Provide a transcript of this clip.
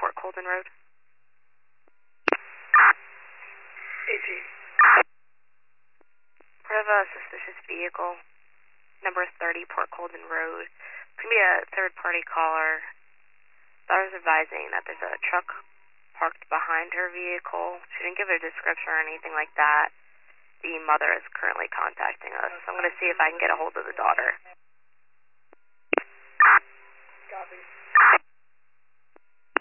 Port Colden Road. AT. We have a suspicious vehicle, number 30 Port Colden Road. It's going to be a third-party caller. Daughter's advising that there's a truck parked behind her vehicle. She didn't give a description or anything like that. The mother is currently contacting us. So I'm going to see if I can get a hold of the daughter. Copy.